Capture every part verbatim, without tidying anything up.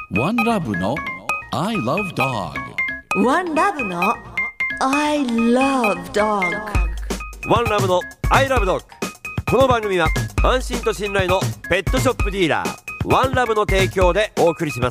ワンラブの I love dog。 ワンラブの I love dog。 ワンラブの I love dog。 この番組は安心と信頼のペットショップディーラーワンラブの提供でお送りします。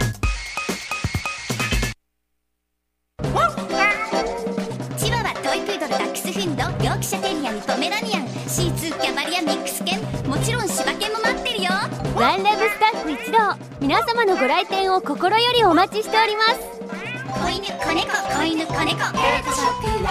チワワ、トイプードル、ダックスフンド、ヨークシャテリアン、ポメラニアン、シーツー、キャバリア、ミックス犬、もちろん柴犬も待ってるよ。 ワンラブスタッフ一同、皆様のご来店を心よりお待ちしております。 子犬、子猫、子犬、子猫、ペットショップワンラ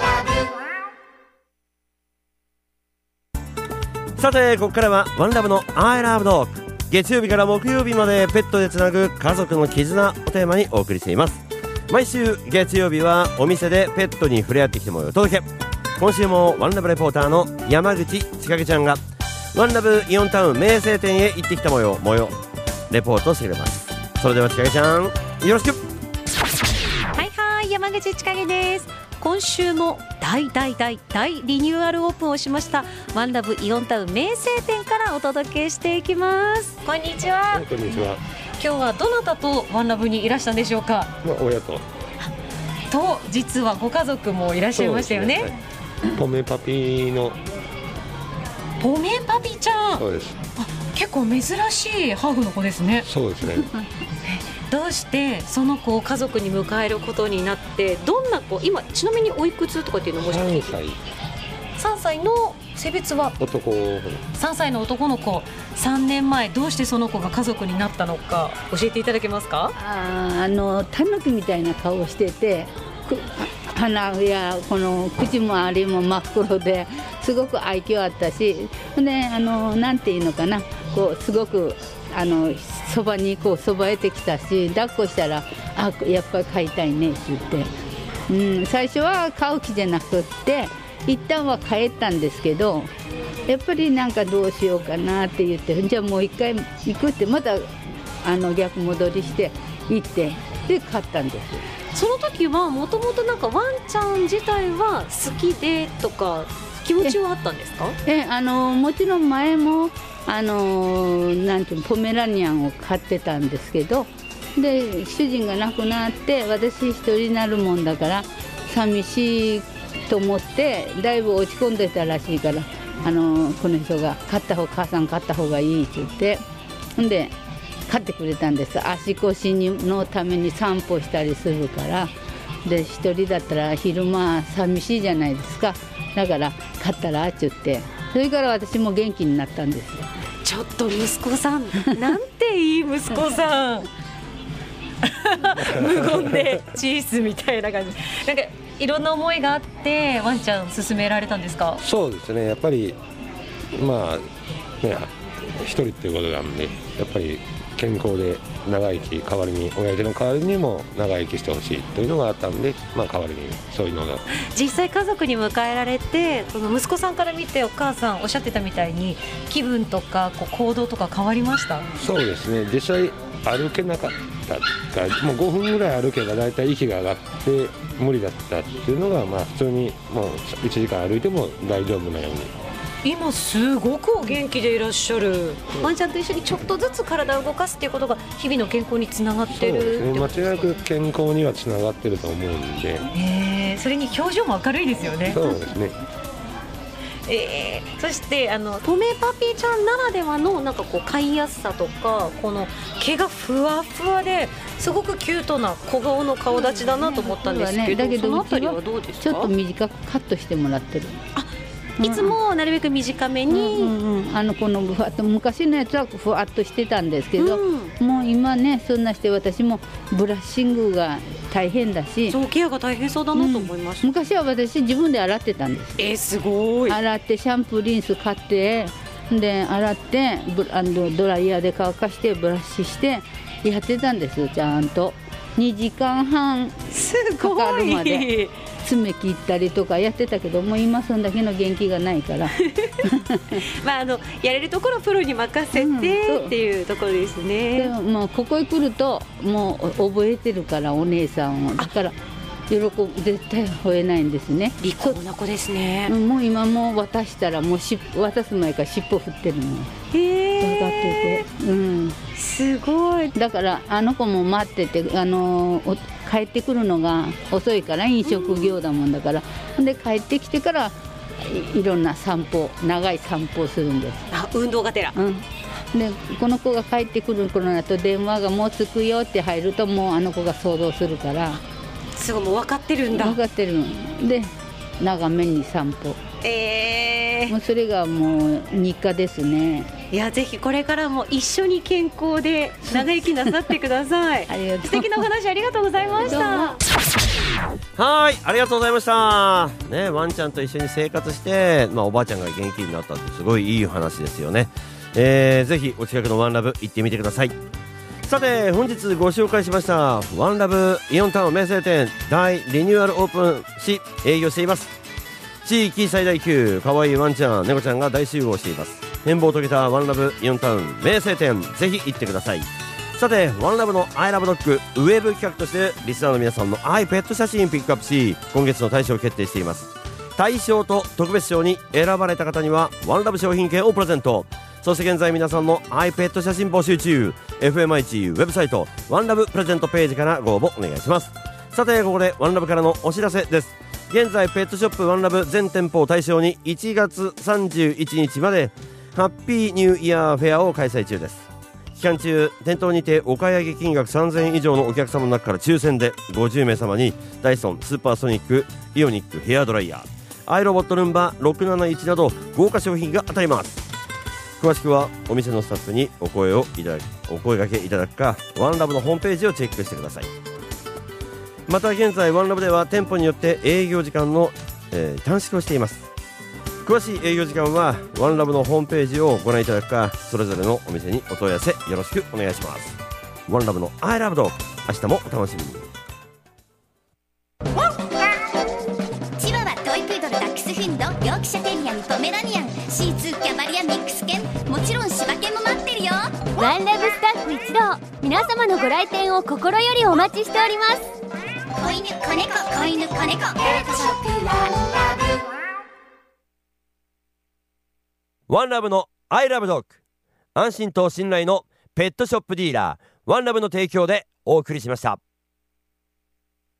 ブ。さてここからはワンラブの I love dog。 月曜日から木曜日までペットでつなぐ家族の絆をテーマにお送りしています。毎週月曜日はお店でペットに触れ合ってきてもらうお届け。今週もワンラブレポーターの山口千景ちゃんがワンラブイオンタウン名声店へ行ってきた模様模様レポートしてくれます。それでは千景ちゃんよろしく。 はいはい、山口千景です。今週も大大大大リニューアルオープンをしましたワンラブイオンタウン名声店からお届けしていきます。こんにちは。 こんにちは。 今日はどなたとワンラブにいらしたんでしょうか。 まあ、親とと実はご家族もいらっしゃいましたよね。 そうですね、はい、ポメパピのポメパピちゃん。 そうです。 あ、結構珍しいハーフの子ですね。 そうですねどうしてその子を家族に迎えることになって、どんな子、今ちなみにおいくつとかっていうのもさんさい。 さんさいの性別は男。 さんさいの男の子。さんねんまえどうしてその子が家族になったのか教えていただけますか。 ああのタヌキみたいな顔をしてて、鼻やこの口周りも真っ黒ですごく愛嬌あったし、であのなんていうのかな、こうすごくあのそばにこうそばえてきたし、抱っこしたらあやっぱり飼いたいねって言って、うん、最初は飼う気じゃなくって一旦は帰ったんですけど、やっぱりなんかどうしようかなって言って、じゃあもう一回行くってまたあの逆戻りして行ってで飼ったんです。 その時はもともとなんかワンちゃん自体は好きでとか気持ちはあったんですか。 えあのもちろん前もあのなんていうのポメラニアンを飼ってたんですけど、で主人が亡くなって私一人になるもんだから寂しいと思ってだいぶ落ち込んでたらしいから、あのこの人が飼った方母さん飼った方がいいって言って、んで飼ってくれたんです。足腰のために散歩したりするから、で一人だったら昼間寂しいじゃないですか。だから飼ったらって言って、それから私も元気になったんですよ。 ちょっと息子さんなんていい息子さん無言でチーズみたいな感じ。なんかいろんな思いがあってワンちゃん勧められたんですか。 そうですね、やっぱりまあね一人っていうことなんで、やっぱり健康で長生き、代わりに親父の代わりにも長生きしてほしいというのがあったんで、まあ代わりにそういうのが実際家族に迎えられて、その息子さんから見てお母さんおっしゃってたみたいに気分とかこう行動とか変わりました。 そうですね、実際歩けなかったからもうごふんぐらい歩けばだいたい息が上がって無理だったっていうのが、まあ普通にもういちじかん歩いても大丈夫なように。 今すごくお元気でいらっしゃる。ワンちゃんと一緒にちょっとずつ体を動かすっていうことが日々の健康につながってる。 そうですね、間違いなく健康にはつながってると思うんで、 えー、それに表情も明るいですよね。 そうですねえー、そしてあのポメパピちゃんならではのなんかこう飼いやすさとか、この毛がふわふわですごくキュートな小顔の顔立ちだなと思ったんですけど、 ね、だけどそのあたりはどうですか。 ちょっと短くカットしてもらってる。 あ、いつもなるべく短めに、 うんうんうん、あのこのふわっと昔のやつはふわっとしてたんですけど、うん、もう今ねそんなして私もブラッシングが大変だし、 そうケアが大変そうだなと思いました、 うん、昔は私自分で洗ってたんです。 えー、すごい。 洗ってシャンプーリンス買ってで洗ってブあのドライヤーで乾かしてブラシしてやってたんです。ちゃんとにじかんはんかかるまで爪切ったりとかやってたけど、もう今そんだけの元気がないからまああのやれるところプロに任せて、うん、っていうところですね。 でももうここへ来るともう覚えてるからお姉さんを、だから喜ぶ絶対吠えないんですね。 利口な子ですね。 もう今も渡したらもうし渡す前から尻尾振ってるの。 へー、 分かってて、うん、 すごい。 だからあの子も待ってて、あのー帰ってくるのが遅いから、飲食業だもんだから、うん、で帰ってきてからい, いろんな散歩、長い散歩をするんです。 あ、運動がてら、 うん、でこの子が帰ってくる頃だと電話がもう着くよって入ると、もうあの子が想像するから、 すごい、もう分かってるんだ。 分かってるんで、長めに散歩、 えー、 もうそれがもう日課ですね。 いや、ぜひこれからも一緒に健康で長生きなさってください。 ありがとう。 素敵なお話ありがとうございました。 はい、ありがとうございましたね。ワンちゃんと一緒に生活して、まあ、おばあちゃんが元気になったってすごいいい話ですよね。えー、ぜひお近くのワンラブ行ってみてください。さて、本日ご紹介しましたワンラブイオンタウン名声店大リニューアルオープンし営業しています。地域最大級かわいいワンちゃん猫ちゃんが大集合しています。変貌を遂げたワンラブイオンタウン名声店、ぜひ行ってください。さて、ワンラブのアイラブドッグウェブ企画としてリスナーの皆さんのアイペット写真ピックアップし、今月の大賞を決定しています。大賞と特別賞に選ばれた方にはワンラブ商品券をプレゼント。そして現在皆さんのアイペット写真募集中。 エフエムアイチ ウェブサイトワンラブプレゼントページからご応募お願いします。さて、ここでワンラブからのお知らせです。現在ペットショップワンラブ全店舗を対象にいちがつさんじゅういちにちまでハッピーニューイヤーフェアを開催中です。期間中、店頭にてお買い上げ金額さんぜんえん以上のお客様の中から抽選でごじゅうめい様にダイソンスーパーソニックイオニックヘアドライヤー、アイロボットルンバろくなないちなど豪華商品が当たります。詳しくはお店のスタッフにお声をいただきお声掛けいただくか、ワンラブのホームページをチェックしてください。また現在ワンラブでは店舗によって営業時間の、えー、短縮をしています。詳しい営業時間はワンラブのホームページをご覧いただくか、それぞれのお店にお問い合わせよろしくお願いします。ワンラブのアイラブドッグ、明日もお楽しみに。 チワワ、トイプードル、ダックスフンド、ヨークシャテリアにポメラニアン、シーツー、キャバリア、ミックス犬、もちろん柴犬も待ってるよ。 ワンラブスタッフ一同、皆様のご来店を心よりお待ちしております。 子犬、子猫、子犬、子猫、ペットショップワンラブ。 ワンラブのアイラブドッグ、安心と信頼のペットショップディーラーワンラブの提供でお送りしました。